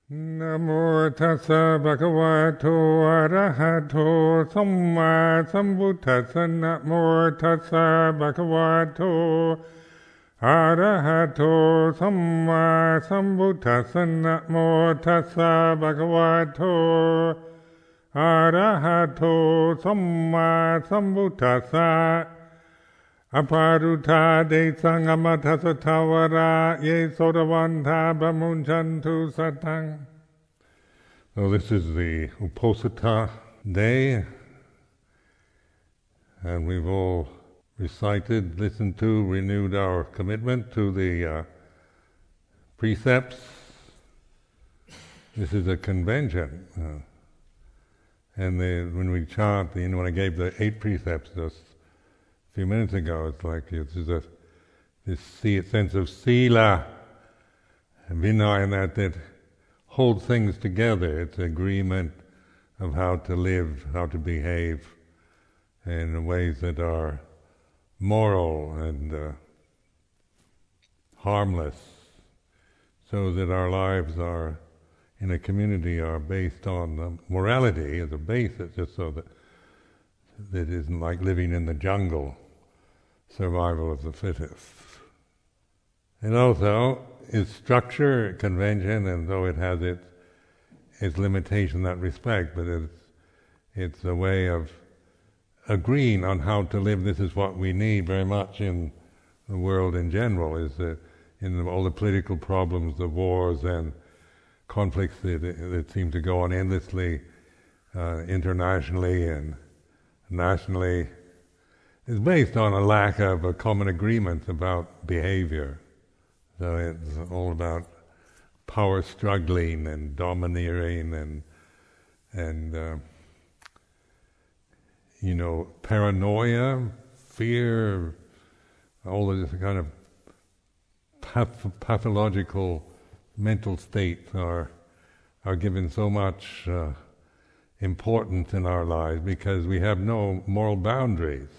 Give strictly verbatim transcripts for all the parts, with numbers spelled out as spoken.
Namo tassa bhagavato arahato samma sambuddhassa. Namo tassa bhagavato arahato samma sambuddhassa. Namo tassa bhagavato arahato samma sambuddhassa. Aparuta de sangamatasa tawara ye sodavanta bamunchantu satang. So this is the Uposatha day, and we've all recited, listened to, renewed our commitment to the uh, precepts. This is a convention. Uh, and the, when we chant, you know, when I gave the eight precepts just a few minutes ago, it's like this is a this sense of sila, vinaya, and that that holds things together. It's agreement of how to live, how to behave in ways that are moral and uh, harmless, so that our lives are in a community are based on um, morality as a basis, just so that that isn't like living in the jungle, survival of the fittest. And also, its structure, convention, and though it has its its limitation in that respect, but it's it's a way of agreeing on how to live. This is what we need very much in the world in general, is that in the, all the political problems, the wars and conflicts that, that seem to go on endlessly uh, internationally and nationally, is based on a lack of a common agreement about behavior. So it's all about power struggling and domineering and and uh, you know, paranoia, fear, all of this kind of path- pathological mental states are are given so much uh, importance in our lives because we have no moral boundaries.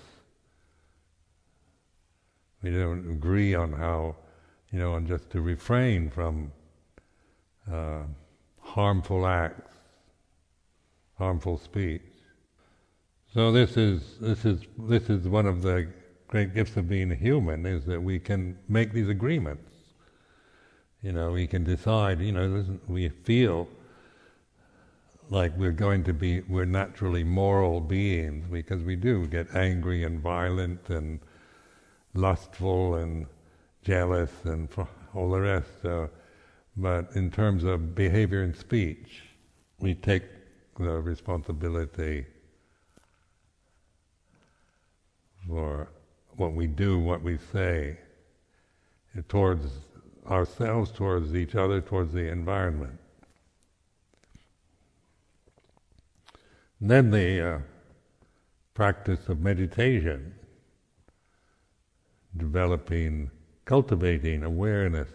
We don't agree on how, you know, on just to refrain from uh, harmful acts, harmful speech. So this is this is this is one of the great gifts of being a human, is that we can make these agreements. You know, we can decide. You know, we feel like we're going to be, we're naturally moral beings because we do get angry and violent and lustful and jealous and all the rest. So, but in terms of behavior and speech, we take the responsibility for what we do, what we say, towards ourselves, towards each other, towards the environment. And then the uh, practice of meditation, developing, cultivating awareness,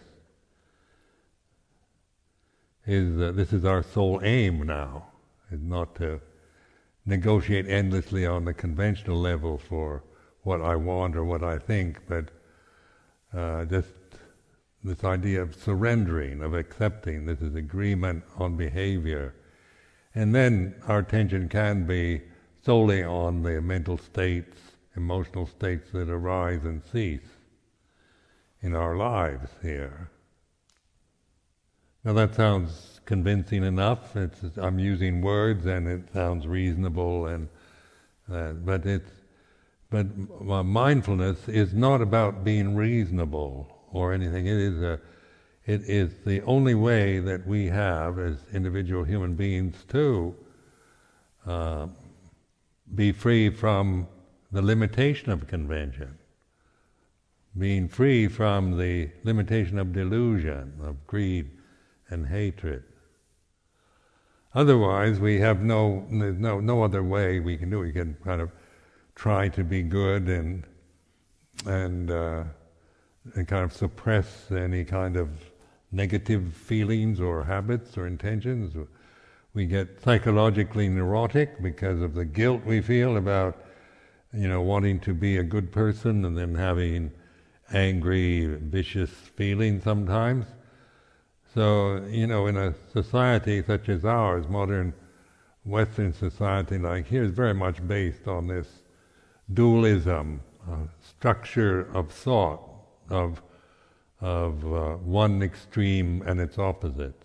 is uh, this is our sole aim now, is not to negotiate endlessly on the conventional level for what I want or what I think, but uh, just this idea of surrendering, of accepting. This is agreement on behavior. And then our attention can be solely on the mental states, emotional states that arise and cease in our lives here. Now that sounds convincing enough. It's, I'm using words and it sounds reasonable, and uh, but it's but uh, mindfulness is not about being reasonable or anything. It is a It is the only way that we have as individual human beings to uh, be free from the limitation of convention, being free from the limitation of delusion, of greed and hatred. Otherwise, we have no there's no no other way we can do it. We can kind of try to be good and and uh, and kind of suppress any kind of negative feelings or habits or intentions. We get psychologically neurotic because of the guilt we feel about, you know, wanting to be a good person and then having angry, vicious feelings sometimes. So, you know, in a society such as ours, modern Western society like here, is very much based on this dualism, uh, structure of thought, of of uh, one extreme and its opposite.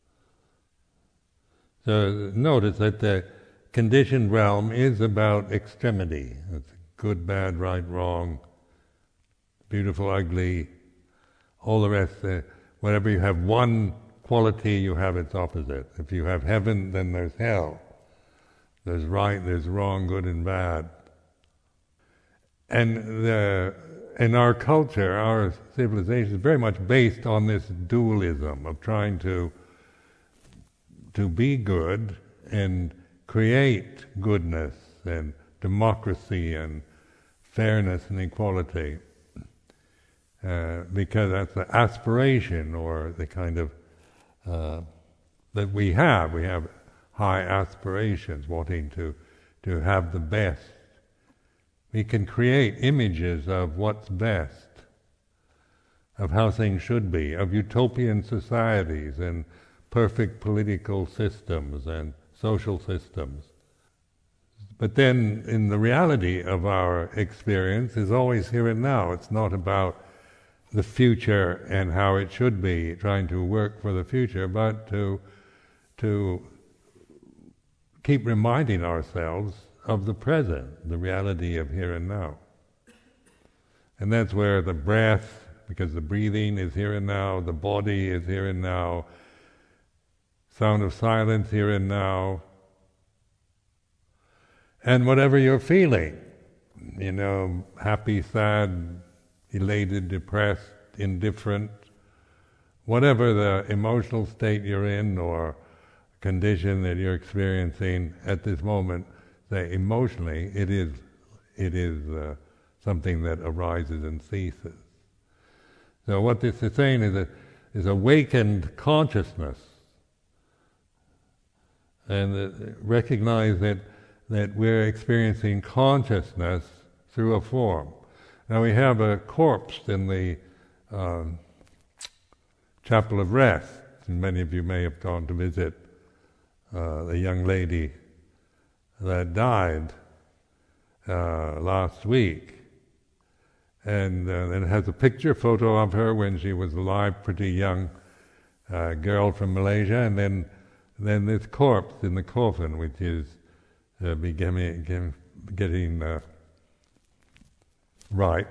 So notice that the conditioned realm is about extremity. It's good, bad, right, wrong, beautiful, ugly, all the rest. Uh, whenever you have one quality, you have its opposite. If you have heaven, then there's hell. There's right, there's wrong, good and bad. And the, in our culture, our civilization is very much based on this dualism of trying to to be good and create goodness and democracy and fairness and equality, uh, because that's the aspiration or the kind of uh, that we have. We have high aspirations, wanting to to have the best. We can create images of what's best, of how things should be, of utopian societies and perfect political systems and social systems. But then, in the reality of our experience, is always here and now. It's not about the future and how it should be, trying to work for the future, but to to keep reminding ourselves of the present, the reality of here and now. And that's where the breath, because the breathing is here and now, the body is here and now, sound of silence here and now, and whatever you're feeling, you know, happy, sad, elated, depressed, indifferent, whatever the emotional state you're in or condition that you're experiencing at this moment, say emotionally, it is it is uh, something that arises and ceases. So what this is saying is a, is awakened consciousness, and uh, recognize that that we're experiencing consciousness through a form. Now we have a corpse in the um, Chapel of Rest, and many of you may have gone to visit uh, the young lady that died uh, last week, and uh, it has a picture photo of her when she was alive, pretty young uh, girl from Malaysia, and then then this corpse in the coffin, which is uh, becoming getting uh, right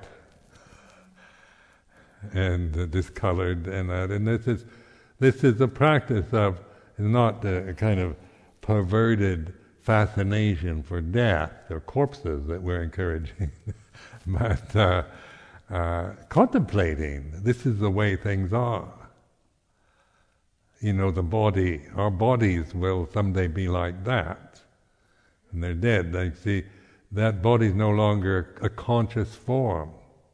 and uh, discolored, and that, and this is this is a practice of not a kind of perverted fascination for death or corpses that we're encouraging, but uh, uh, contemplating this is the way things are. You know, the body, our bodies will someday be like that, and they're dead. They see that body's no longer a conscious form.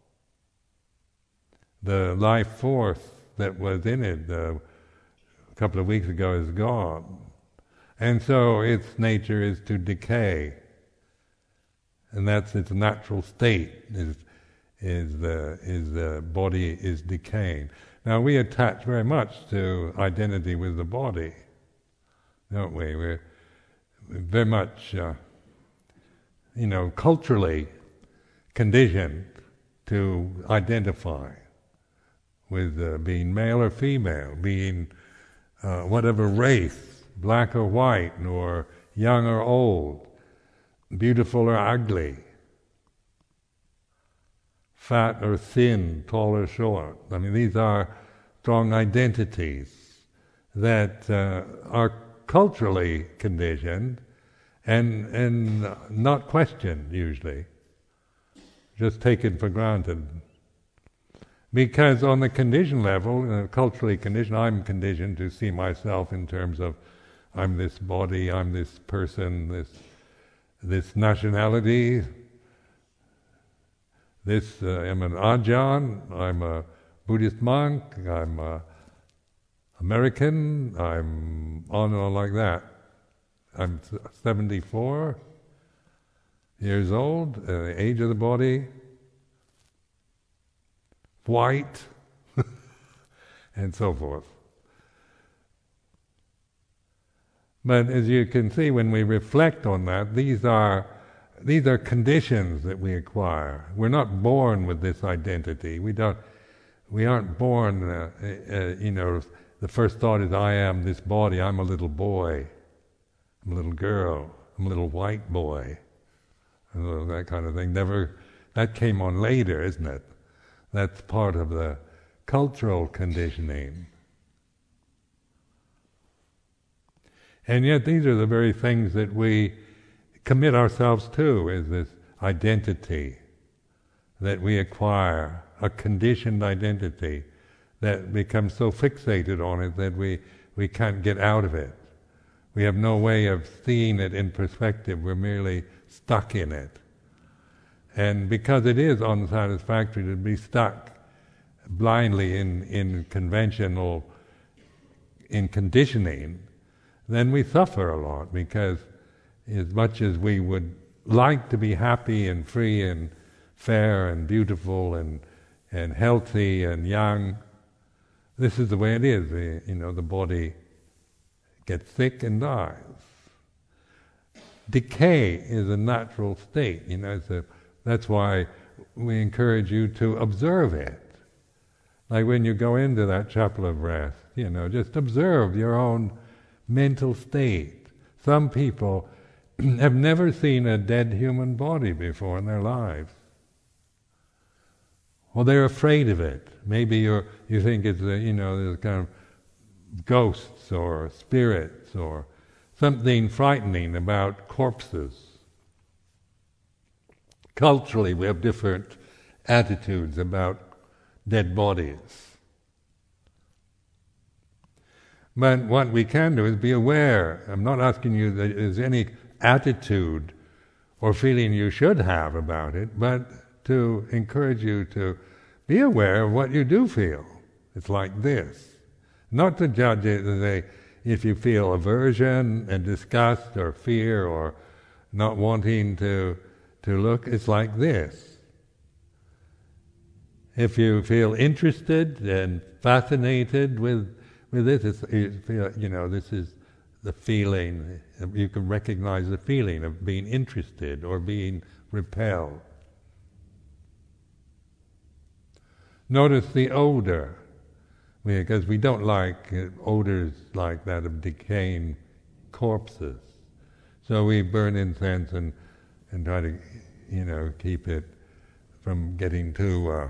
The life force that was in it uh, a couple of weeks ago is gone. And so its nature is to decay, and that's its natural state. Is is the is the body is decaying. Now we attach very much to identity with the body, don't we? We're very much, uh, you know, culturally conditioned to identify with uh, being male or female, being uh, whatever race, black or white, or young or old, beautiful or ugly, fat or thin, tall or short. I mean, these are strong identities that uh, are culturally conditioned and and not questioned usually, just taken for granted. Because on the condition level, uh, culturally conditioned, I'm conditioned to see myself in terms of I'm this body, I'm this person, this this nationality, this uh, I'm an Ajahn, I'm a Buddhist monk, I'm a American, I'm on and on like that. I'm seventy-four years old, uh, the age of the body, white, and so forth. But as you can see, when we reflect on that, these are these are conditions that we acquire. We're not born with this identity. We don't. We aren't born. Uh, uh, you know, the first thought is, "I am this body. I'm a little boy. I'm a little girl. I'm a little white boy." And that kind of thing. Never. That came on later, isn't it? That's part of the cultural conditioning. And yet these are the very things that we commit ourselves to, is this identity that we acquire, a conditioned identity that becomes so fixated on it that we, we can't get out of it. We have no way of seeing it in perspective, we're merely stuck in it. And because it is unsatisfactory to be stuck blindly in, in conventional, in conditioning, then we suffer a lot, because as much as we would like to be happy and free and fair and beautiful and and healthy and young, this is the way it is. The, you know, the body gets sick and dies. Decay is a natural state. You know, it's a, that's why we encourage you to observe it. Like when you go into that chapel of rest, you know, just observe your own mental state. Some people have never seen a dead human body before in their lives. Well, they're afraid of it. Maybe you're, you think it's a, you know, there's kind of ghosts or spirits or something frightening about corpses. Culturally, we have different attitudes about dead bodies. But what we can do is be aware. I'm not asking you that there's any attitude or feeling you should have about it, but to encourage you to be aware of what you do feel. It's like this. Not to judge it as a, if you feel aversion and disgust or fear or not wanting to to look, it's like this. If you feel interested and fascinated with with this, it's, you feel, you know, this is the feeling. You can recognize the feeling of being interested or being repelled. Notice the odor, because we don't like odors like that of decaying corpses. So we burn incense and, and try to, you know, keep it from getting too uh,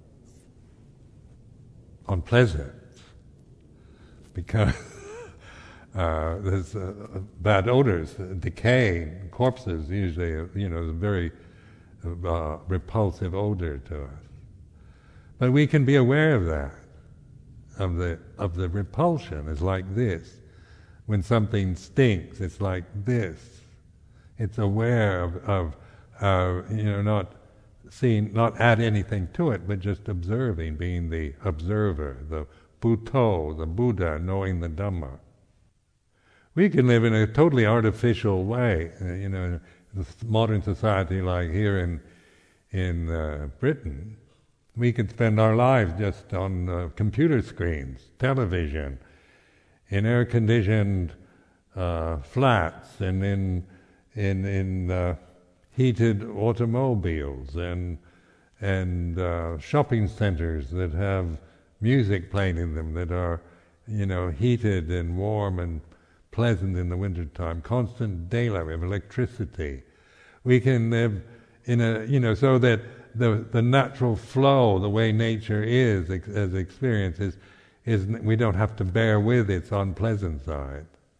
unpleasant, because uh, there's uh, bad odors, decaying corpses usually, you know, is a very uh, repulsive odor to us. But we can be aware of that, of the of the repulsion. It's like this. When something stinks, it's like this. It's aware of, of uh, you know, not seeing, not add anything to it, but just observing, being the observer, the Buddho, the Buddha, knowing the Dhamma. We can live in a totally artificial way, uh, you know, in this modern society like here in in uh, Britain. We could spend our lives just on uh, computer screens, television, in air-conditioned uh, flats, and in in in uh, heated automobiles, and and uh, shopping centers that have music playing in them that are, you know, heated and warm and pleasant in the wintertime. Constant daylight. We have electricity. We can live in a, you know, so that the the natural flow, the way nature is ex- as experience is, is we don't have to bear with its unpleasant side.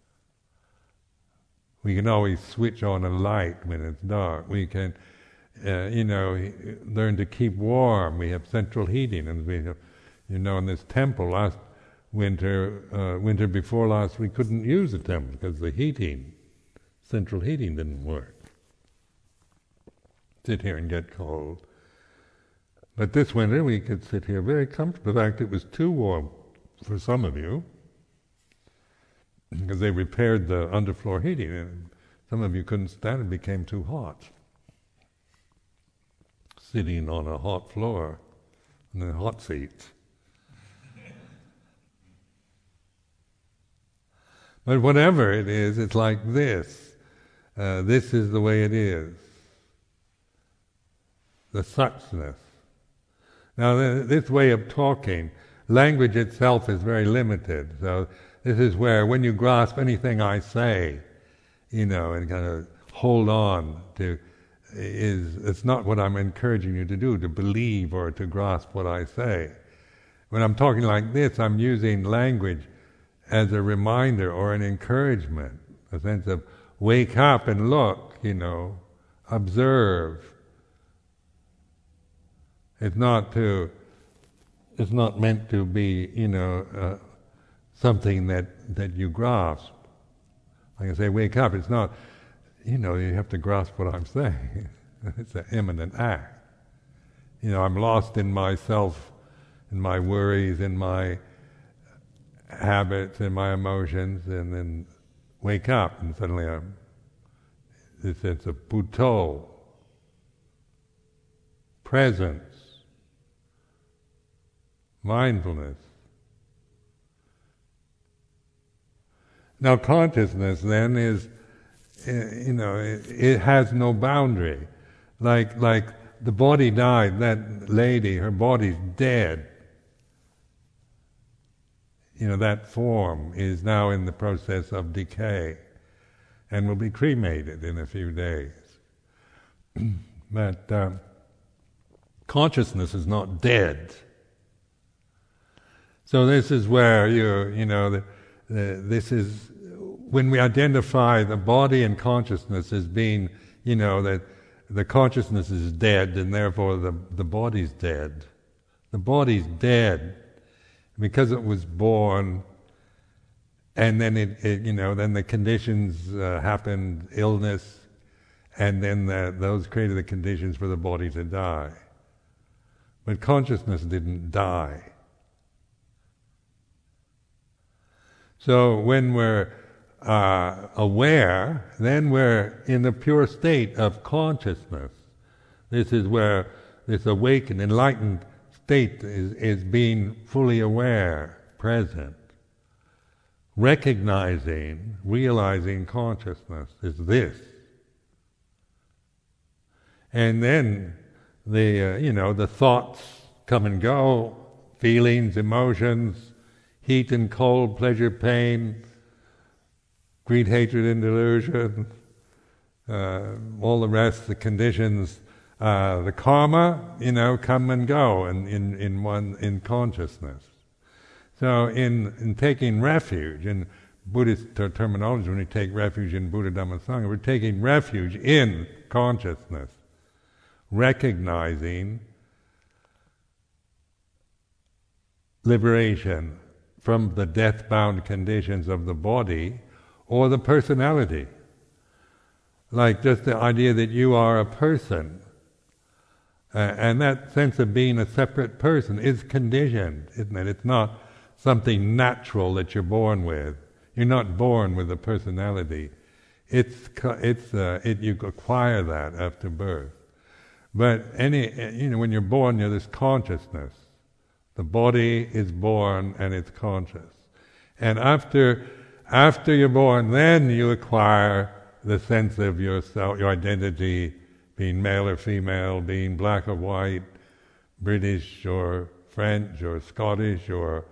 We can always switch on a light when it's dark. We can, uh, you know, learn to keep warm. We have central heating, and we have, you know, in this temple last winter, uh, winter before last, we couldn't use the temple because the heating, central heating didn't work. Sit here and get cold. But this winter we could sit here very comfortable. In fact, it was too warm for some of you, because they repaired the underfloor heating, and some of you couldn't stand it, it became too hot. Sitting on a hot floor, in the hot seats. But whatever it is, it's like this. Uh, this is the way it is. The suchness. Now, th- this way of talking, language itself is very limited. So this is where, when you grasp anything I say, you know, and kind of hold on to, is it's not what I'm encouraging you to do, to believe or to grasp what I say. When I'm talking like this, I'm using language as a reminder or an encouragement, a sense of wake up and look, you know, observe. It's not to, it's not meant to be, you know, uh, something that, that you grasp. Like I say, wake up, it's not, you know, you have to grasp what I'm saying. It's an imminent act. You know, I'm lost in myself, in my worries, in my habits, in my emotions, and then wake up, and suddenly I'm, this sense of Buddho, presence, mindfulness. Now consciousness then is, you know, it, it has no boundary. Like, like the body died, that lady, her body's dead. You know, that form is now in the process of decay and will be cremated in a few days. But um, consciousness is not dead. So this is where you, you know, the, the, this is when we identify the body and consciousness as being, you know, that the consciousness is dead and therefore the the body's dead. The body's dead because it was born, and then it, it you know, then the conditions uh, happened, illness, and then the, those created the conditions for the body to die. But consciousness didn't die. So when we're uh, aware, then we're in the pure state of consciousness. This is where this awakened, enlightened state is, is being fully aware, present. Recognizing, realizing consciousness is this. And then the, uh, you know, the thoughts come and go, feelings, emotions, heat and cold, pleasure, pain, greed, hatred, and delusion, uh, all the rest, the conditions, uh, the karma, you know, come and go in, in, in one in consciousness. So in, in taking refuge, in Buddhist ter- terminology, when we take refuge in Buddha, Dhamma, Sangha, we're taking refuge in consciousness, recognizing liberation from the death-bound conditions of the body or the personality. Like just the idea that you are a person, uh, and that sense of being a separate person is conditioned, isn't it? It's not something natural that you're born with. You're not born with a personality. It's it's uh, it, you acquire that after birth. But any you know when you're born, you're this consciousness. The body is born and it's conscious. And after after you're born, then you acquire the sense of yourself, your identity, being male or female, being black or white, British or French or Scottish or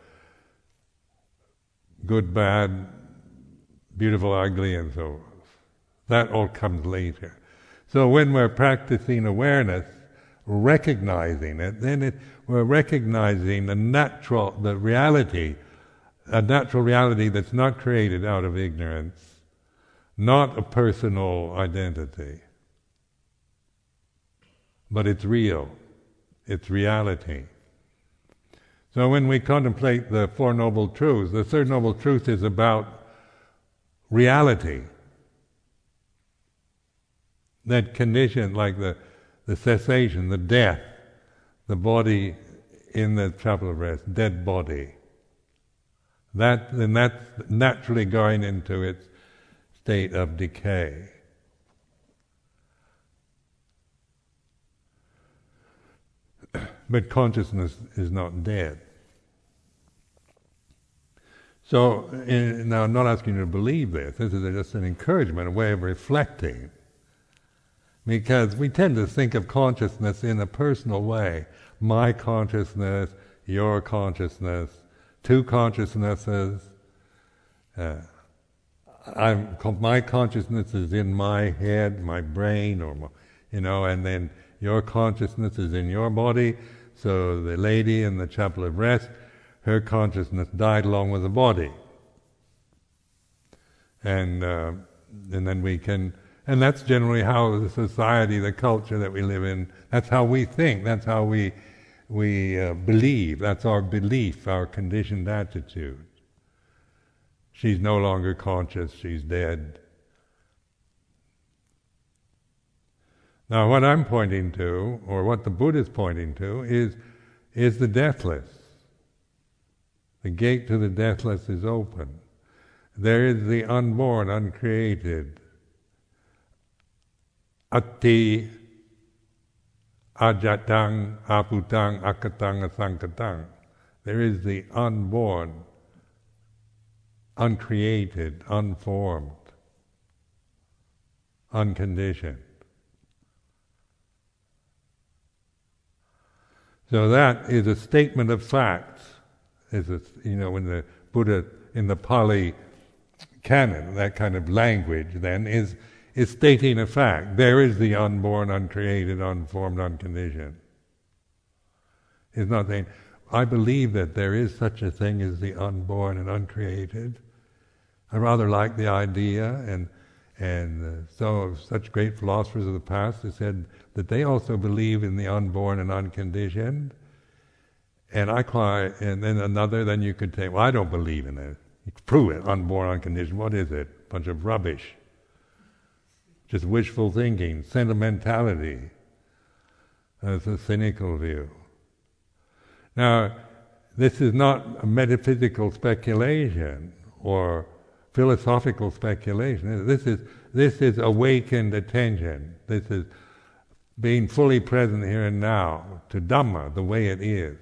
good, bad, beautiful, ugly, and so forth. That all comes later. So when we're practicing awareness, recognizing it, then it, we're recognizing the natural, the reality, a natural reality that's not created out of ignorance, not a personal identity, but it's real, it's reality. So when we contemplate the Four Noble Truths, the Third Noble Truth is about reality. That condition, like the the cessation, the death, the body in the chapel of rest, dead body. That then that's naturally going into its state of decay. But consciousness is not dead. So, in, now I'm not asking you to believe this, this is just an encouragement, a way of reflecting. Because we tend to think of consciousness in a personal way. My consciousness, your consciousness, two consciousnesses. Uh, I'm, my consciousness is in my head, my brain, or my, you know, and then your consciousness is in your body. So the lady in the Chapel of Rest, her consciousness died along with the body, and uh, and then we can, and that's generally how the society, the culture that we live in, that's how we think, that's how we we uh, believe, that's our belief, our conditioned attitude. She's no longer conscious, she's dead. Now what I'm pointing to, or what the Buddha is pointing to, is is the deathless. The gate to the deathless is open. There is the unborn, uncreated. Atti, ajatang, aputang, akatang, asankatang. There is the unborn, uncreated, unformed, unconditioned. So that is a statement of facts. Is a, you know, in the Buddha, in the Pali canon, that kind of language then is is stating a fact. There is the unborn, uncreated, unformed, unconditioned. It's not saying, I believe that there is such a thing as the unborn and uncreated. I rather like the idea, and and uh, so such great philosophers of the past have said that they also believe in the unborn and unconditioned. And I cry, and then another, then you could say, well, I don't believe in it. Prove it, unborn, unconditioned. What is it? Bunch of rubbish. Just wishful thinking, sentimentality. That's a cynical view. Now, this is not a metaphysical speculation or philosophical speculation. This is this is awakened attention. This is being fully present here and now to Dhamma, the way it is.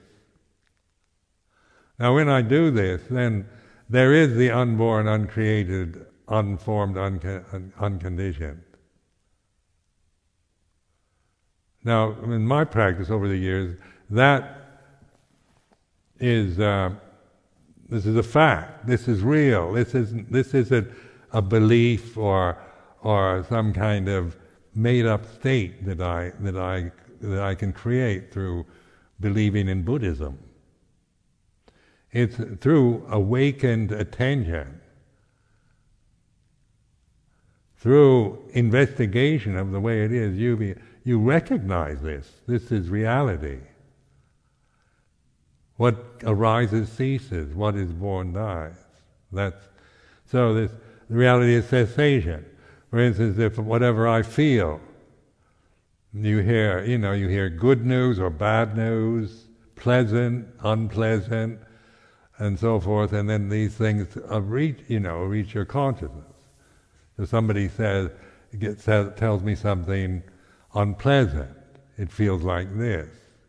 Now when I do this, then there is the unborn, uncreated, unformed, unco- un- unconditioned. Now, in my practice over the years, that is uh, this is a fact. This is real. This isn't this isn't a belief or or some kind of made-up state that I that I that I can create through believing in Buddhism. It's through awakened attention, through investigation of the way it is, you be, you recognize this. This is reality. What arises ceases. What is born dies. That's so. This the reality is cessation. For instance, if whatever I feel, you hear, you know, you hear good news or bad news, pleasant, unpleasant, and so forth, and then these things uh, reach, you know, reach your consciousness. If somebody says, gets, says, tells me something unpleasant, it feels like this.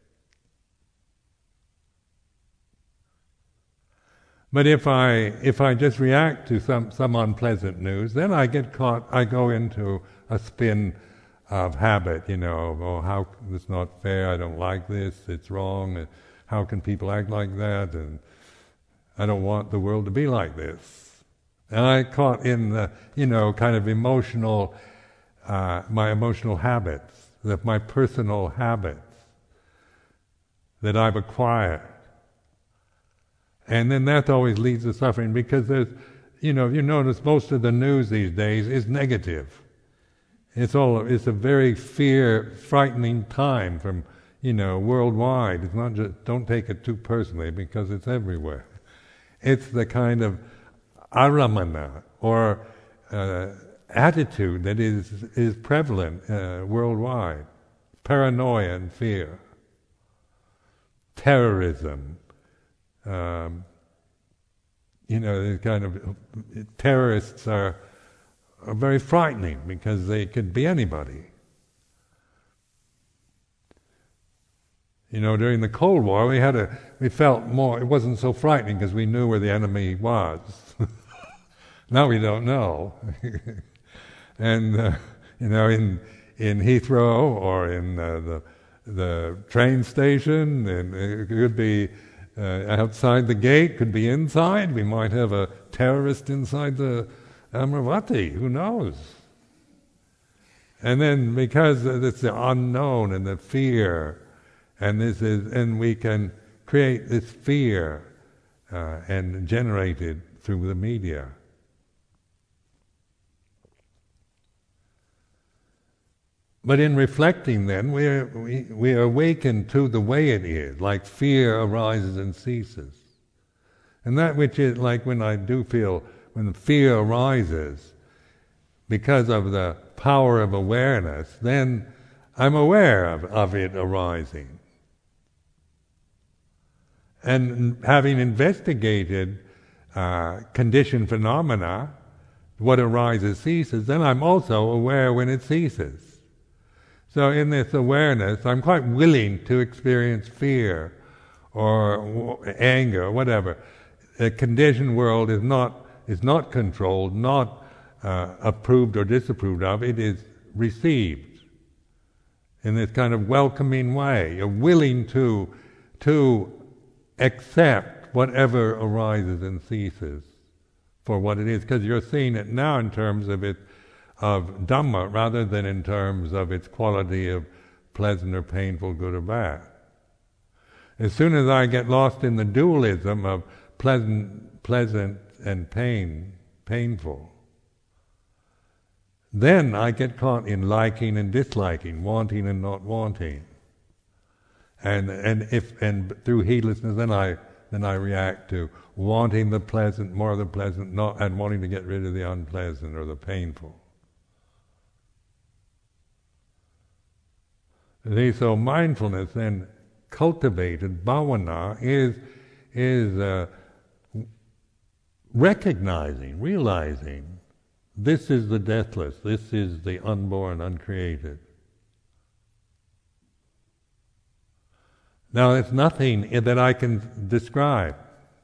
But if I if I just react to some, some unpleasant news, then I get caught. I go into a spin of habit, you know. Oh, how it's not fair. I don't like this. It's wrong. And how can people act like that? And I don't want the world to be like this. And I caught in the, you know, kind of emotional, uh, my emotional habits, the, my personal habits that I've acquired. And then that always leads to suffering, because there's, you know, you notice most of the news these days is negative. It's all, it's a very fear, frightening time from, you know, worldwide. It's not just, don't take it too personally, because it's everywhere. It's the kind of aramana, or uh, attitude that is is prevalent uh, worldwide. Paranoia and fear. Terrorism. Um, you know, the kind of terrorists are, are very frightening, because they could be anybody. You know, during the Cold War, we had a, we felt more, it wasn't so frightening because we knew where the enemy was. Now we don't know. And, uh, you know, in in Heathrow or in uh, the the train station, and it could be uh, outside the gate, could be inside. We might have a terrorist inside the Amaravati, who knows? And then because it's the unknown and the fear, and this is, and we can create this fear uh, and generate it through the media. But in reflecting then, we are, we, we awaken to the way it is, like fear arises and ceases. And that which is, like when I do feel, when fear arises, because of the power of awareness, then I'm aware of, of it arising. And having investigated uh, conditioned phenomena, what arises ceases, then I'm also aware when it ceases. So in this awareness, I'm quite willing to experience fear or w- anger, or whatever. The conditioned world is not is not controlled, not uh, approved or disapproved of. It is received in this kind of welcoming way. You're willing to to accept whatever arises and ceases for what it is, because you're seeing it now in terms of it. Of Dhamma rather than in terms of its quality of pleasant or painful, good or bad. As soon as I get lost in the dualism of pleasant, pleasant and pain, painful, then I get caught in liking and disliking, wanting and not wanting. And and if and through heedlessness, then I then I react to wanting the pleasant, more of the pleasant, not and wanting to get rid of the unpleasant or the painful. See, so mindfulness then cultivated, bhavana, is is uh, recognizing, realizing, this is the deathless, this is the unborn, uncreated. Now, it's nothing that I can describe.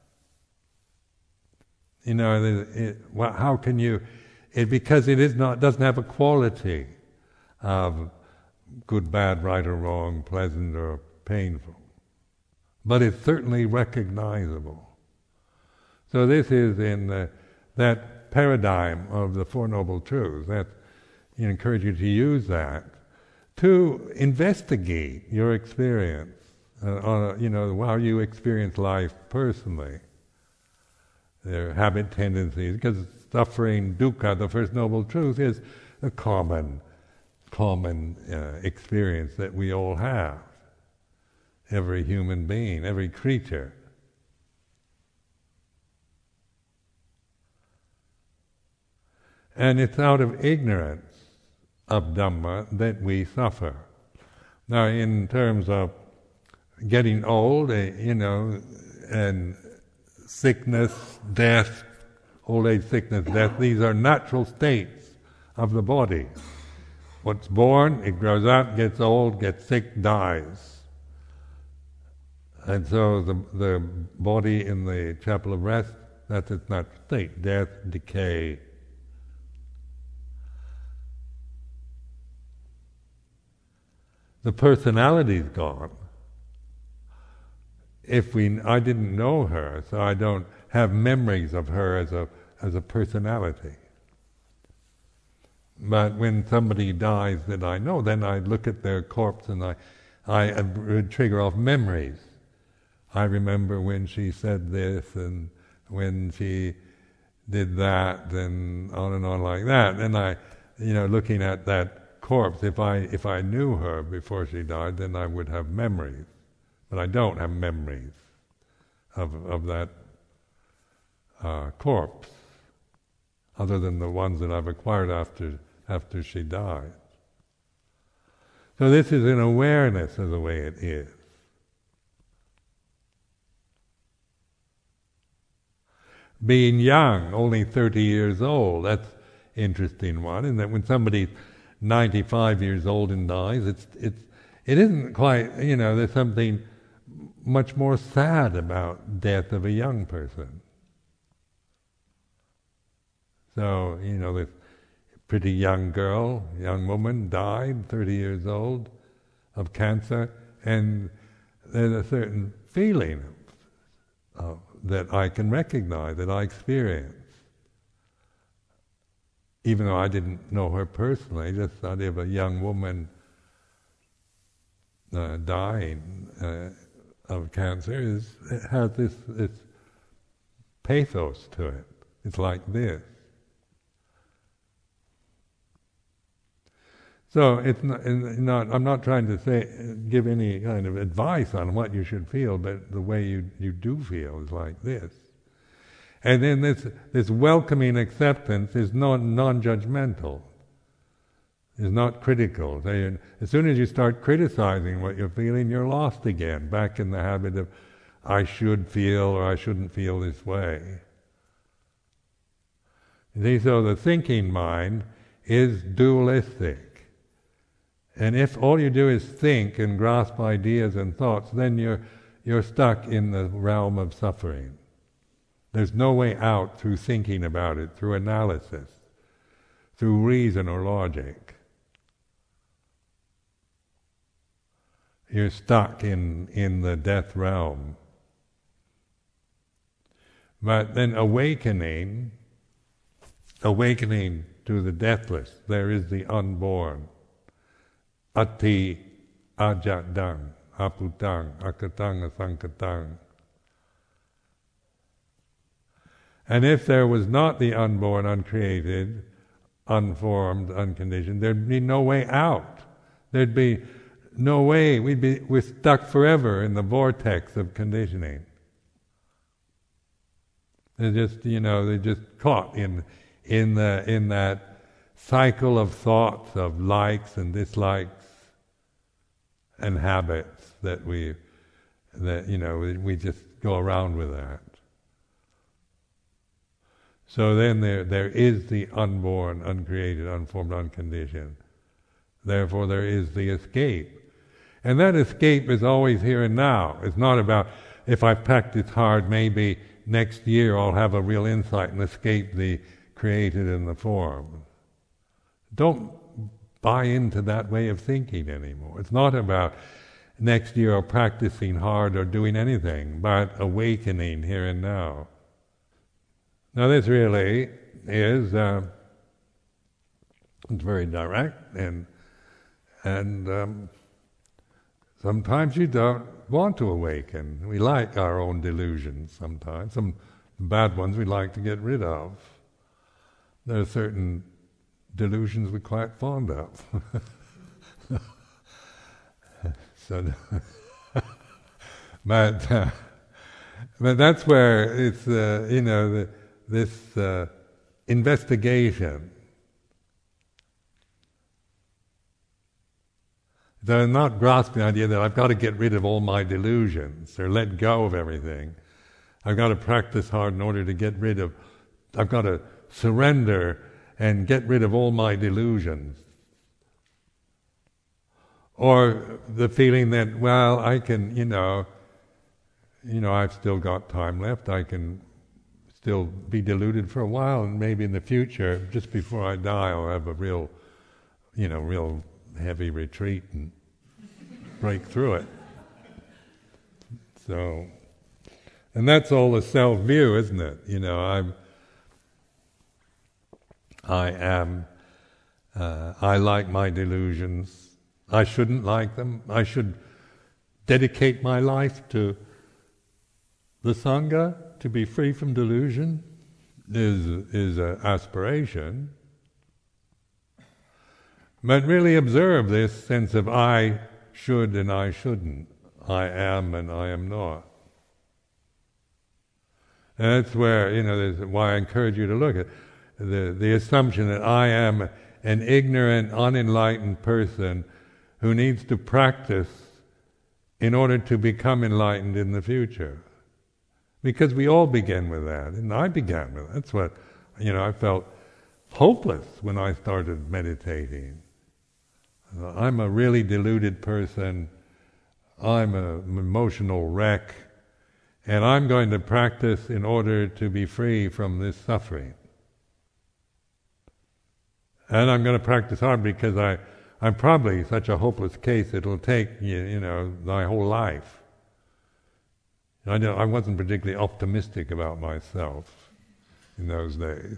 You know, it, it, well, how can you? It, because it is not, doesn't have a quality of good, bad, right or wrong, pleasant or painful. But it's certainly recognizable. So this is in the, that paradigm of the Four Noble Truths. That I encourage you to use that to investigate your experience, uh, on a, you know, how you experience life personally, their habit tendencies, because suffering, dukkha, the First Noble Truth, is a common common uh, experience that we all have. Every human being, every creature. And it's out of ignorance of Dhamma that we suffer. Now, in terms of getting old, uh, you know, and sickness, death, old age, sickness, death, these are natural states of the body. What's born, it grows up, gets old, gets sick, dies. And so the the body in the chapel of rest, that's its natural state, death, decay. The personality's gone. If we, I didn't know her, so I don't have memories of her as a as a personality. But when somebody dies that I know, then I look at their corpse and I, I, I would trigger off memories. I remember when she said this and when she did that, and on and on like that. And I, you know, looking at that corpse, if I if I knew her before she died, then I would have memories. But I don't have memories of of that uh, corpse, other than the ones that I've acquired after. after she died. So this is an awareness of the way it is. Being young, only thirty years old, that's an interesting one, and that when somebody's ninety-five years old and dies, it's it's it isn't quite, you know, there's something much more sad about death of a young person. So, you know, this pretty young girl, young woman died, thirty years old, of cancer, and there's a certain feeling uh, that I can recognize, that I experience. Even though I didn't know her personally, just the idea of a young woman uh, dying uh, of cancer is, it has this, this pathos to it. It's like this. So it's not, not, I'm not trying to say, give any kind of advice on what you should feel, but the way you, you do feel is like this. And then this, this welcoming acceptance is non, non-judgmental, is not critical. So as soon as you start criticizing what you're feeling, you're lost again, back in the habit of, I should feel or I shouldn't feel this way. You see, so the thinking mind is dualistic. And if all you do is think and grasp ideas and thoughts, then you're, you're stuck in the realm of suffering. There's no way out through thinking about it, through analysis, through reason or logic. You're stuck in, in the death realm. But then awakening, awakening to the deathless, there is the unborn. Ati ajadang, aputang, akatang, asankatang. And if there was not the unborn, uncreated, unformed, unconditioned, there'd be no way out. There'd be no way, we'd be, we're stuck forever in the vortex of conditioning. They're just, you know, they're just caught in, in the, in that cycle of thoughts, of likes and dislikes, and habits that we, that, you know, we, we just go around with that. So then there, there is the unborn, uncreated, unformed, unconditioned. Therefore there is the escape. And that escape is always here and now. It's not about, if I practice hard, maybe next year I'll have a real insight and escape the created and the form. Don't buy into that way of thinking anymore. It's not about next year or practicing hard or doing anything, but awakening here and now. Now this really is, uh, it's very direct, and and um, sometimes you don't want to awaken. We like our own delusions sometimes. Some bad ones we like to get rid of. There are certain delusions we're quite fond of. so, but uh, but that's where it's uh, you know the, this uh, investigation. So I'm not grasping the idea that I've got to get rid of all my delusions or let go of everything. I've got to practice hard in order to get rid of. I've got to surrender and get rid of all my delusions. Or the feeling that, well, I can, you know, you know, I've still got time left, I can still be deluded for a while, and maybe in the future, just before I die, I'll have a real, you know, real heavy retreat and break through it. So, and that's all the self-view, isn't it? You know, I'm I am, uh, I like my delusions. I shouldn't like them. I should dedicate my life to the Sangha, to be free from delusion, is is an aspiration. But really observe this sense of I should and I shouldn't. I am and I am not. And that's where, you know, there's why I encourage you to look at The, the assumption that I am an ignorant, unenlightened person who needs to practice in order to become enlightened in the future. Because we all begin with that, and I began with that. That's what, you know, I felt hopeless when I started meditating. I'm a really deluded person, I'm a, an emotional wreck, and I'm going to practice in order to be free from this suffering. And I'm going to practice hard because I, I'm probably such a hopeless case it'll take, you, you know, my whole life. I, don't, I wasn't particularly optimistic about myself in those days.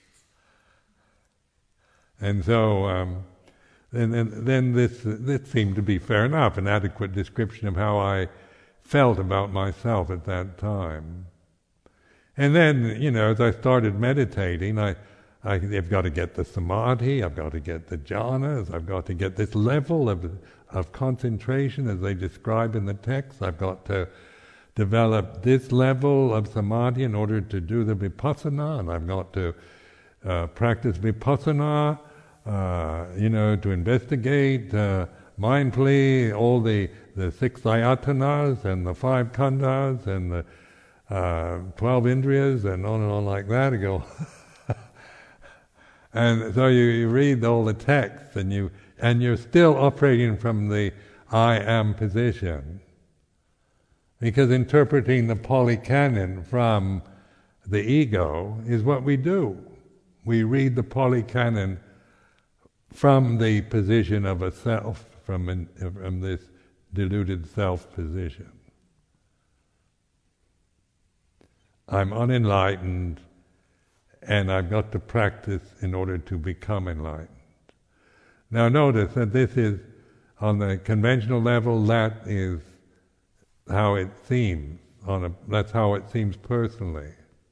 And so, um, and, and then this, this seemed to be fair enough, an adequate description of how I felt about myself at that time. And then, you know, as I started meditating, I, I, I've got to get the samadhi, I've got to get the jhanas, I've got to get this level of, of concentration as they describe in the text, I've got to develop this level of samadhi in order to do the vipassana, and I've got to uh, practice vipassana, uh, you know, to investigate uh, mindfully all the, the six ayatanas and the five khandhas and the uh, twelve indriyas and on and on like that. You go, and so you, you read all the texts and you and you're still operating from the I am position, because interpreting the Pali Canon from the ego is what we do. We read the Pali Canon from the position of a self, from, an, from this deluded self position. I'm unenlightened, and I've got to practice in order to become enlightened. Now notice that this is, on the conventional level, that is how it seems. On a, that's how it seems personally.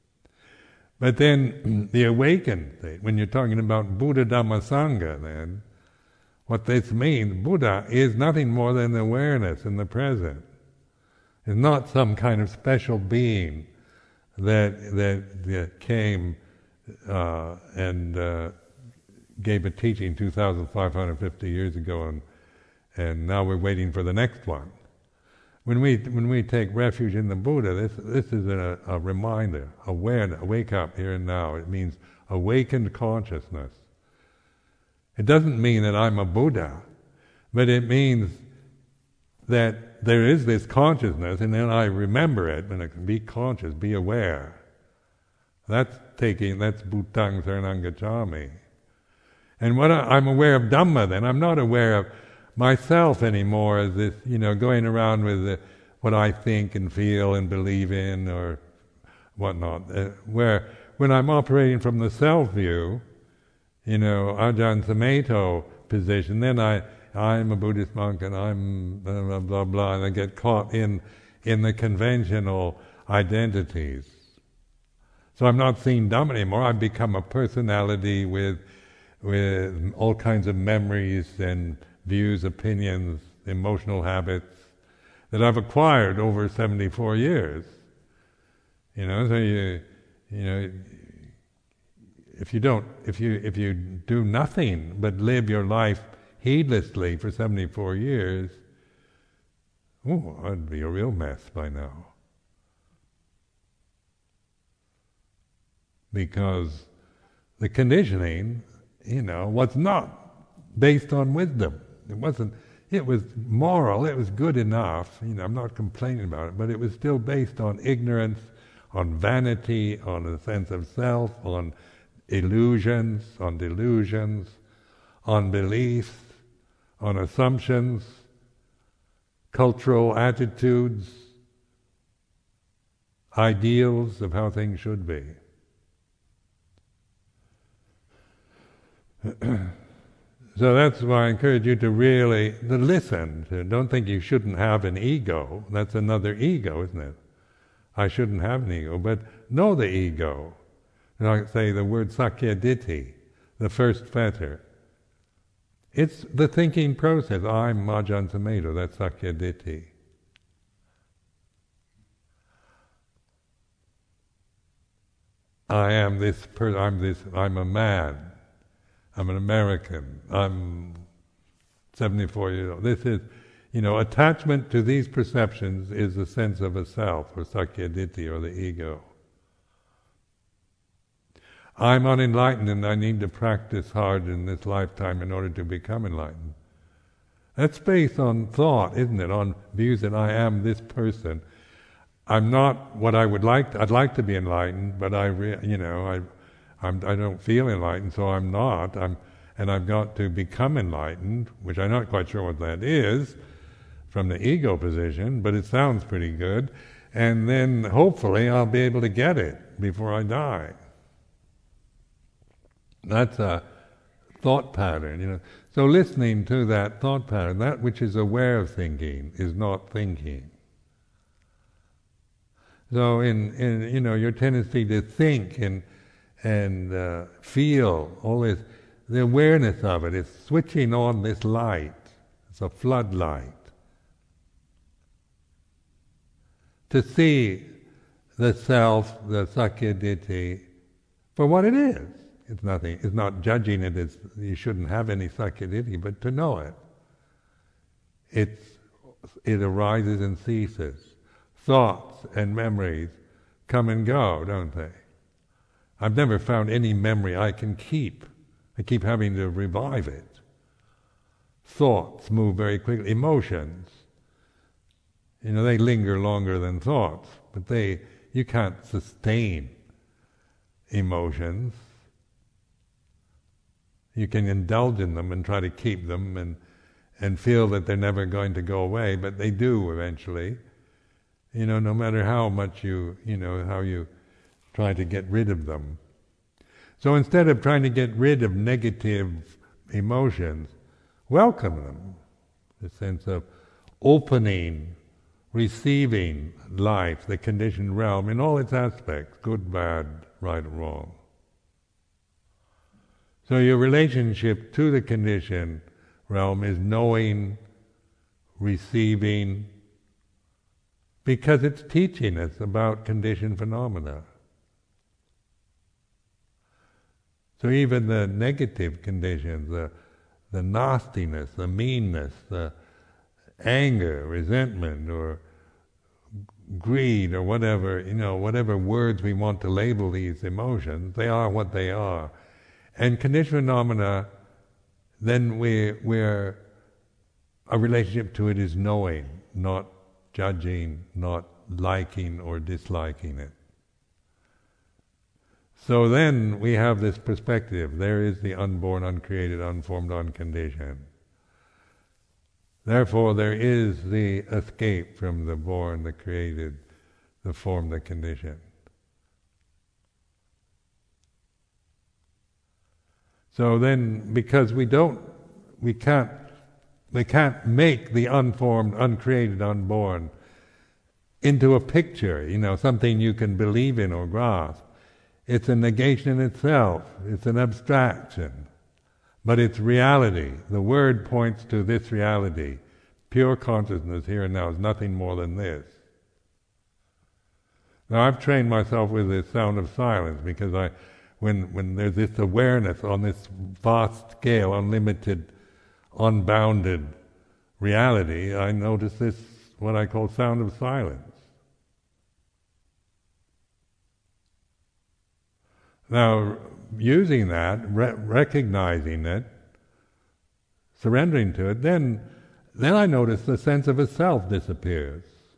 But then the awakened state, when you're talking about Buddha Dhamma Sangha, then what this means, Buddha is nothing more than awareness in the present. It's not some kind of special being that that, that came uh, and uh, gave a teaching two thousand five hundred fifty years ago, and and now we're waiting for the next one. When we when we take refuge in the Buddha, this this is a, a reminder, awareness, wake up here and now. It means awakened consciousness. It doesn't mean that I'm a Buddha, but it means that there is this consciousness, and then I remember it, and I can be conscious, be aware. That's taking, that's Bhutang Saranang Gacchami. And when I, I'm aware of Dhamma, then I'm not aware of myself anymore as this, you know, going around with the, what I think and feel and believe in or whatnot. Uh, where when I'm operating from the self view, you know, Ajahn Sumedho position, then I, I'm a Buddhist monk and I'm blah, blah, blah, blah, and I get caught in, in the conventional identities. So I'm not seeing Dhamma anymore. I've become a personality with, with all kinds of memories and views, opinions, emotional habits that I've acquired over seventy-four years. You know, so you, you know, if you don't, if you if you do nothing but live your life heedlessly for seventy-four years, oh, I'd be a real mess by now. Because the conditioning, you know, was not based on wisdom. It wasn't, it was moral, it was good enough, you know, I'm not complaining about it, but it was still based on ignorance, on vanity, on a sense of self, on illusions, on delusions, on beliefs, on assumptions, cultural attitudes, ideals of how things should be. So that's why I encourage you to really to listen. To, don't think you shouldn't have an ego. That's another ego, isn't it? I shouldn't have an ego, but know the ego. And I say the word Sakkaya Ditthi, the first fetter. It's the thinking process. I'm Ajahn Sumedho, that's Sakkaya Ditthi. I am this person, I'm this, I'm a man. I'm an American, I'm seventy-four years old. This is, you know, attachment to these perceptions is the sense of a self, or Sakkaya Ditthi, or the ego. I'm unenlightened and I need to practice hard in this lifetime in order to become enlightened. That's based on thought, isn't it? On views that I am this person. I'm not what I would like. To, I'd like to be enlightened, but I, re, you know, I, I'm, I don't feel enlightened, so I'm not. I'm, and I've got to become enlightened, which I'm not quite sure what that is, from the ego position. But it sounds pretty good, and then hopefully I'll be able to get it before I die. That's a thought pattern, you know. So listening to that thought pattern, that which is aware of thinking, is not thinking. So in, in you know, your tendency to think and and uh, feel all this, the awareness of it is switching on this light. It's a floodlight to see the self, the Sakya Ditti, for what it is. It's nothing. It's not judging it as you shouldn't have any Sakya Ditti, but to know it. It's it arises and ceases. Thoughts and memories come and go, don't they? I've never found any memory I can keep. I keep having to revive it. Thoughts move very quickly. Emotions, you know, they linger longer than thoughts, but they you can't sustain emotions. You can indulge in them and try to keep them and and feel that they're never going to go away, but they do eventually. You know, no matter how much you, you know, how you try to get rid of them. So instead of trying to get rid of negative emotions, welcome them. The sense of opening, receiving life, the conditioned realm, in all its aspects, good, bad, right, wrong. So your relationship to the conditioned realm is knowing, receiving, because it's teaching us about conditioned phenomena. So even the negative conditions, the, the nastiness, the meanness, the anger, resentment, or greed, or whatever, you know, whatever words we want to label these emotions, they are what they are. And conditioned phenomena, then we're, we're, a relationship to it is knowing, not judging, not liking or disliking it. So then we have this perspective. There is the unborn, uncreated, unformed, unconditioned. Therefore there is the escape from the born, the created, the formed, the conditioned. So then, because we don't, we can't, we can't make the unformed, uncreated, unborn into a picture, you know, something you can believe in or grasp. It's a negation in itself. It's an abstraction. But it's reality. The word points to this reality. Pure consciousness here and now is nothing more than this. Now I've trained myself with this sound of silence because I, when when there's this awareness on this vast scale, unlimited, unbounded reality, I notice this, what I call sound of silence. Now, using that, re- recognizing it, surrendering to it, then then I notice the sense of a self disappears.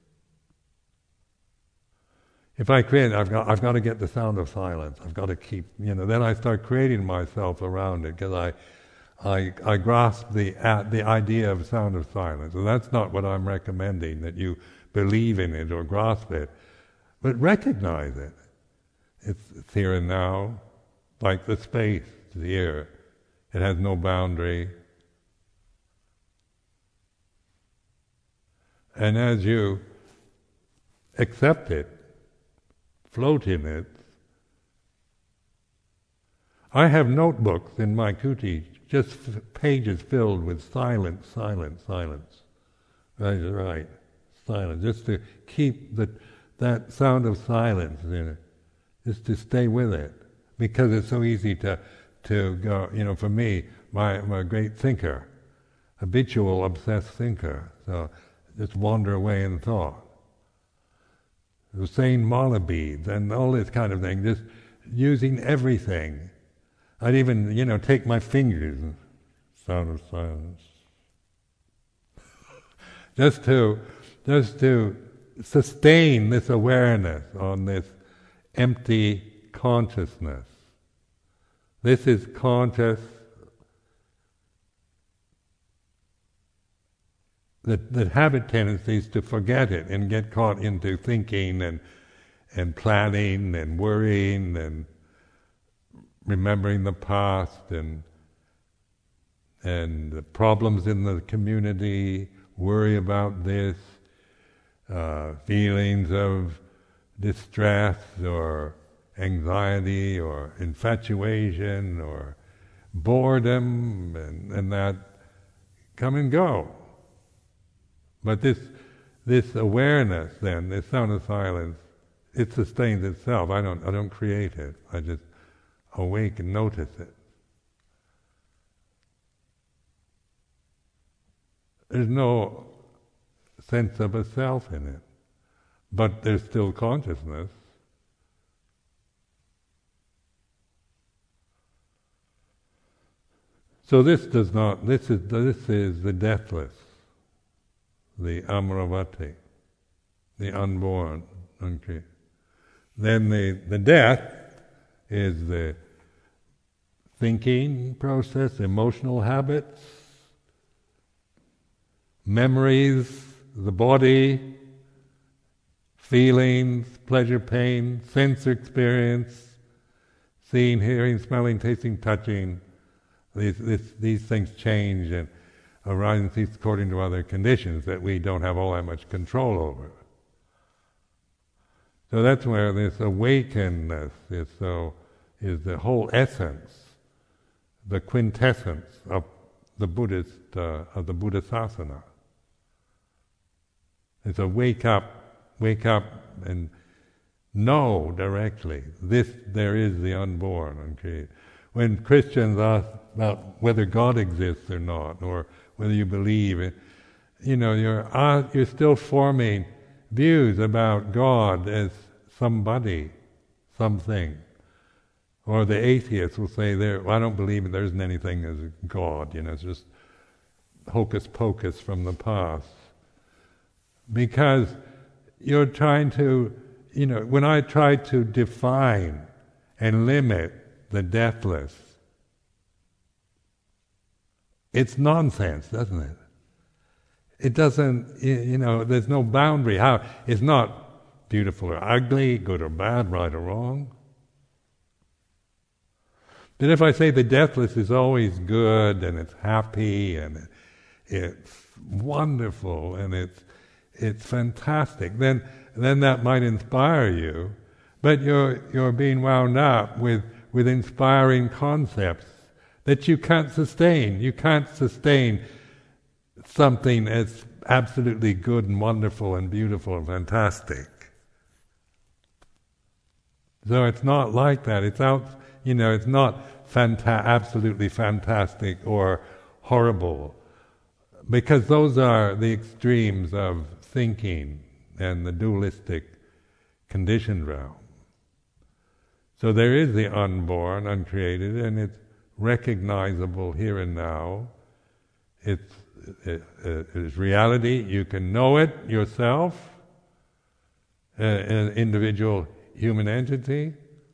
If I create, I've got I've got to get the sound of silence. I've got to keep, you know. Then I start creating myself around it because I, I I grasp the uh, the idea of sound of silence. And that's not what I'm recommending, that you believe in it or grasp it, but recognize it. It's, it's here and now, like the space is here. It has no boundary. And as you accept it, float in it, I have notebooks in my kuti, just f- pages filled with silence, silence, silence. Right, right, silence, just to keep the, that sound of silence in it. Is to stay with it, because it's so easy to to go, you know, for me, my, I'm a great thinker, habitual, obsessed thinker, so just wander away in thought. The saying mala beads and all this kind of thing, just using everything. I'd even, you know, take my fingers, and sound of silence. just to, just to sustain this awareness on this empty consciousness. This is conscious, that, that habit tendencies to forget it and get caught into thinking and and planning and worrying and remembering the past and and the problems in the community, worry about this, uh, feelings of distress or anxiety or infatuation or boredom and, and that come and go. But this this awareness then, this sound of silence, it sustains itself. I don't I don't create it. I just awake and notice it. There's no sense of a self in it, but there's still consciousness. So this does not. This is this is the deathless, the Amaravati, the unborn. Okay. Then the the death is the thinking process, emotional habits, memories, the body, feelings, pleasure, pain, sense experience, seeing, hearing, smelling, tasting, touching. These, this, these things change and arise according to other conditions that we don't have all that much control over. So that's where this awakenedness is, so, is the whole essence, the quintessence of the Buddhist, uh, of the Buddhasasana. It's a wake up, wake up and know directly, this, there is the unborn, uncreated. When Christians ask about whether God exists or not, or whether you believe it, you know, you're uh, you're still forming views about God as somebody, something. Or the atheist will say, "There, well, I don't believe there isn't anything as God. You know, it's just hocus pocus from the past." Because you're trying to, you know, when I try to define and limit the deathless, it's nonsense, doesn't it? It doesn't, you know, there's no boundary. How it's not beautiful or ugly, good or bad, right or wrong. But if I say the deathless is always good and it's happy and it's wonderful and it's it's fantastic, then then that might inspire you. But you're you're being wound up with with inspiring concepts that you can't sustain. You can't sustain something as absolutely good and wonderful and beautiful and fantastic. So it's not like that. It's out, you know, it's not fanta- absolutely fantastic or horrible, because those are the extremes of thinking and the dualistic conditioned realm. So there is the unborn, uncreated, and it's recognizable here and now. It's, it, it is reality. You can know it yourself, uh, an individual human entity,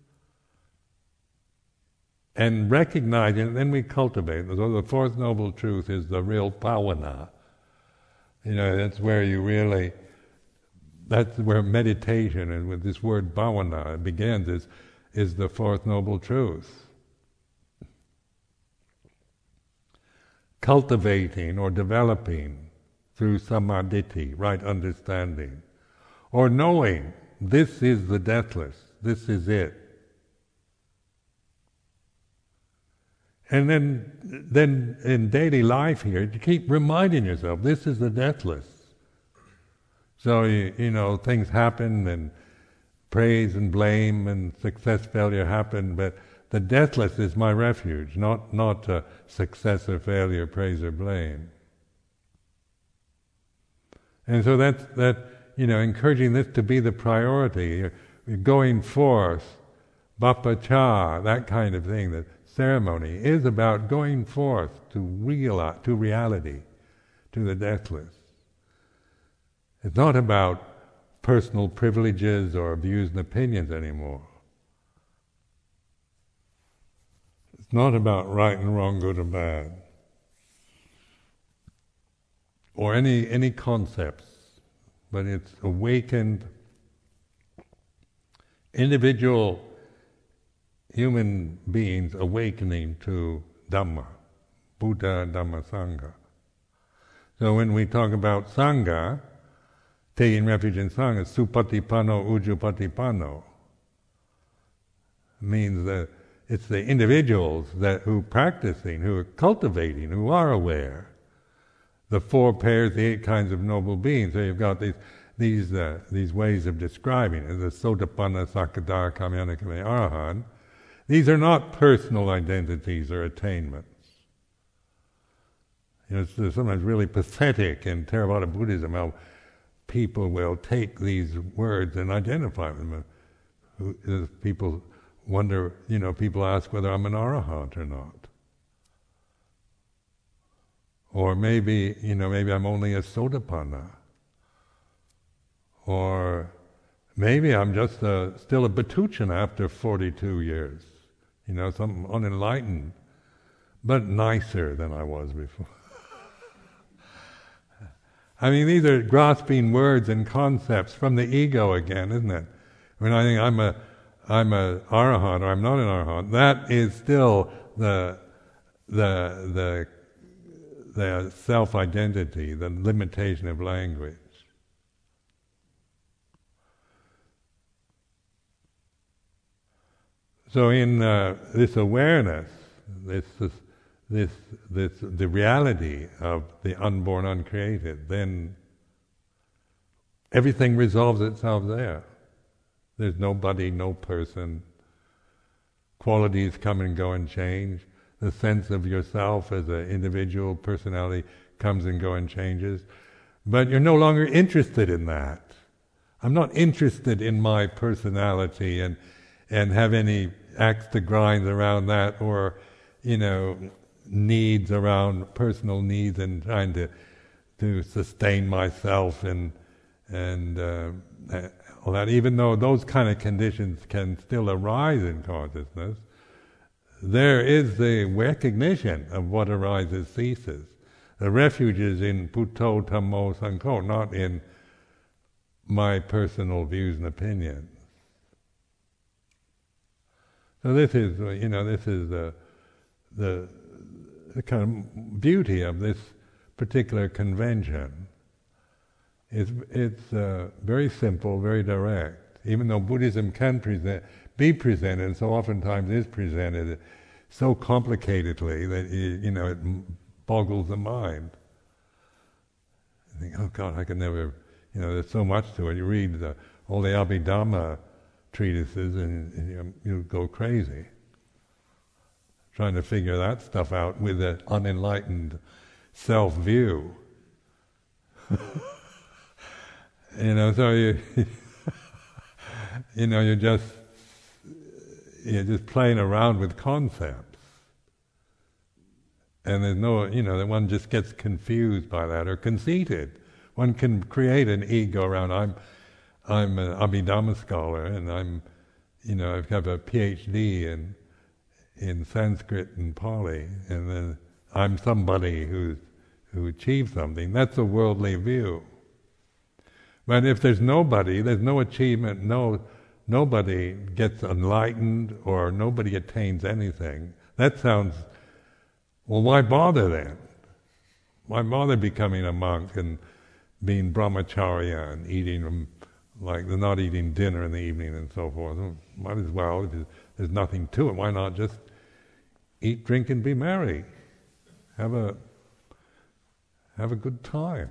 and recognize it, and then we cultivate. So the fourth noble truth is the real bhavana. You know, that's where you really, that's where meditation, and with this word bhavana, it begins, is is the fourth noble truth. Cultivating or developing through samadhi, right understanding, or knowing this is the deathless, this is it. And then, then in daily life here, you keep reminding yourself, this is the deathless. So, you, you know, things happen and praise and blame and success, failure happen, but the deathless is my refuge, not not uh, success or failure, praise or blame. And so that's, that, you know, encouraging this to be the priority, you're, you're going forth, bapa cha, that kind of thing, that ceremony is about going forth to real, to reality, to the deathless. It's not about personal privileges or views and opinions anymore. It's not about right and wrong, good and bad, or any any concepts, but it's awakened individual human beings awakening to Dhamma, Buddha, Dhamma, Sangha. So when we talk about Sangha, taking refuge in Sangha, supatipanno, ujupatipanno, means that it's the individuals that who are practicing, who are cultivating, who are aware. The four pairs, the eight kinds of noble beings. So you've got these these uh, these ways of describing it. The Sotapanna, Sakadara, Kamyana, Kamaya, Arahant. These are not personal identities or attainments. You know, it's sometimes really pathetic in Theravada Buddhism how people will take these words and identify with them. Who, people wonder, you know, people ask whether I'm an arahant or not. Or maybe, you know, maybe I'm only a sotapanna. Or maybe I'm just a, still a batuchan after forty-two years. You know, some unenlightened, but nicer than I was before. I mean, these are grasping words and concepts from the ego again, isn't it? When I think I'm a, I'm a arahant or I'm not an arahant, that is still the, the, the, the self-identity, the limitation of language. So in uh, this awareness, this, this This, this, the reality of the unborn, uncreated, then everything resolves itself there. There's nobody, no person. Qualities come and go and change. The sense of yourself as an individual personality comes and goes and changes. But you're no longer interested in that. I'm not interested in my personality and and have any axe to grind around that, or, you know, needs around personal needs and trying to to sustain myself and and uh, all that. Even though those kind of conditions can still arise in consciousness, there is the recognition of what arises ceases. The refuge is in Bhutto, Dhammo, Sangho, not in my personal views and opinions. So this is, you know, this is the the the kind of beauty of this particular convention. It's, it's uh, very simple, very direct. Even though Buddhism can present, be presented, and so oftentimes is presented so complicatedly that you, you know it boggles the mind. You think, oh God, I could never. You know, there's so much to it. You read the, all the Abhidhamma treatises, and, and you, you go crazy trying to figure that stuff out with an unenlightened self-view. You know, so you, you know, you're just, you're just playing around with concepts. And there's no, you know, that one just gets confused by that or conceited. One can create an ego around, I'm, I'm an Abhidhamma scholar, and I'm, you know, I have a PhD in in Sanskrit and Pali, and then I'm somebody who's who achieved something. That's a worldly view. But if there's nobody, there's no achievement, no nobody gets enlightened or nobody attains anything. That sounds, well, why bother then? Why bother becoming a monk and being brahmacharya and eating, like, they're not eating dinner in the evening and so forth? Might as well, there's nothing to it. Why not just eat, drink, and be merry? Have a have a good time.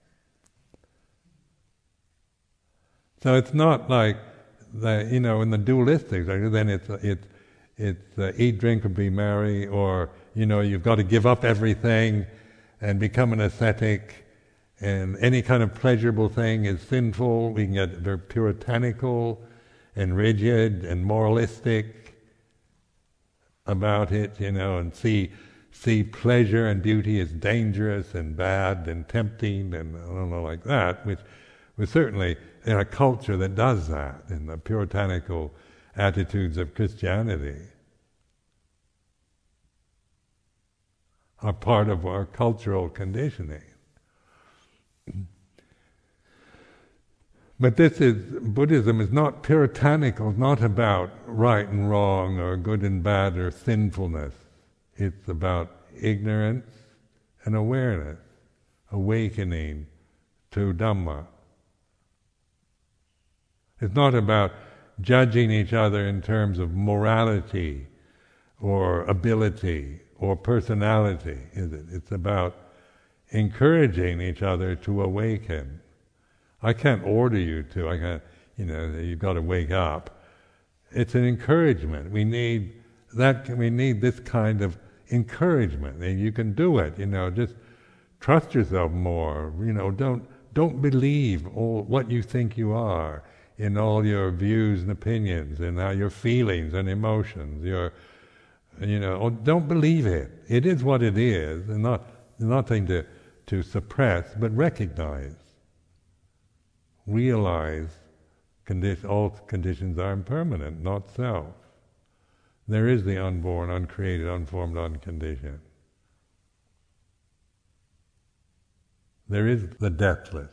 So it's not like the, you know, in the dualistic, then it's it's it's uh, eat, drink, and be merry, or, you know, you've got to give up everything and become an ascetic, and any kind of pleasurable thing is sinful. We can get very puritanical and rigid and moralistic about it, you know, and see see pleasure and beauty as dangerous and bad and tempting and I don't know, like that, which We're certainly in a culture that does that, in the puritanical attitudes of Christianity are part of our cultural conditioning. But this is, Buddhism is not puritanical, not about right and wrong or good and bad or sinfulness. It's about ignorance and awareness, awakening to Dhamma. It's not about judging each other in terms of morality or ability or personality, is it? It's about encouraging each other to awaken. I can't order you to, I can't, you know, you've got to wake up. It's an encouragement. We need that, we need this kind of encouragement. And you can do it, you know, just trust yourself more, you know, don't don't believe all what you think you are in all your views and opinions and how your feelings and emotions, your, you know, or don't believe it. It is what it is, and not nothing to, to suppress, but recognize. Realize condi- all conditions are impermanent, not self. There is the unborn, uncreated, unformed, unconditioned. There is the deathless.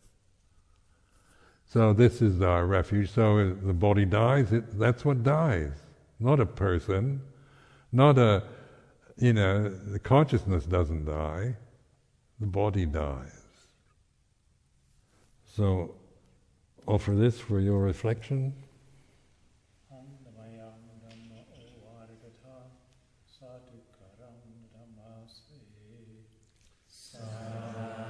So this is our refuge. So if the body dies, it, that's what dies. Not a person, not a, you know, the consciousness doesn't die, the body dies. So offer this for your reflection. Sa